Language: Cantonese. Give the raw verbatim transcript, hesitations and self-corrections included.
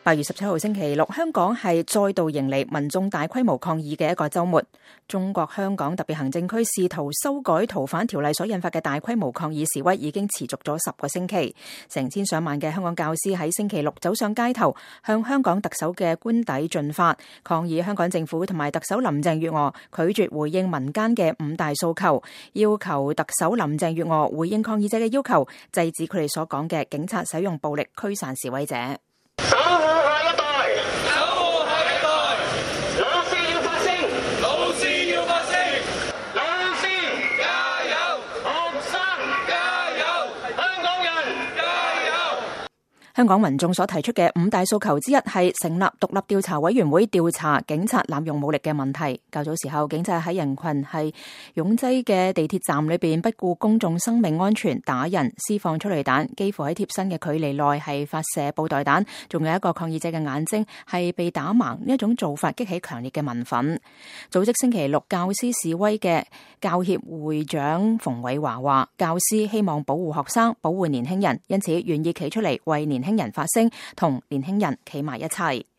八月十七號星期六，香港係再度迎嚟民眾大規模抗議嘅一個週末。中國香港特別行政區試圖修改逃犯條例所引發嘅大規模抗議示威已經持續咗十個星期。成千上萬嘅香港教師喺星期六走上街頭，向香港特首嘅官邸進發，抗議香港政府同埋特首林鄭月娥拒絕回應民間嘅五大訴求，要求特首林鄭月娥回應抗議者嘅要求，制止佢哋所講嘅警察使用暴力驅散示威者。 守護下一代，守護下一代，老師要發聲，老師要發聲，老師加油，學生加油，香港人加油。 香港民眾所提出嘅五大訴求之一係成立獨立調查委員會調查警察濫用武力嘅問題。較早時候，警察喺人群係擁擠嘅地鐵站裏邊不顧公眾生命安全打人，施放催淚彈，幾乎喺貼身嘅距離內係發射布袋彈，仲有一個抗議者嘅眼睛係被打盲。呢一種做法激起強烈嘅民憤。組織星期六教師示威嘅教協會長馮偉華話，教師希望保護學生，保護年輕人，因此願意企出嚟為年輕人發聲，同年輕人企埋一齊。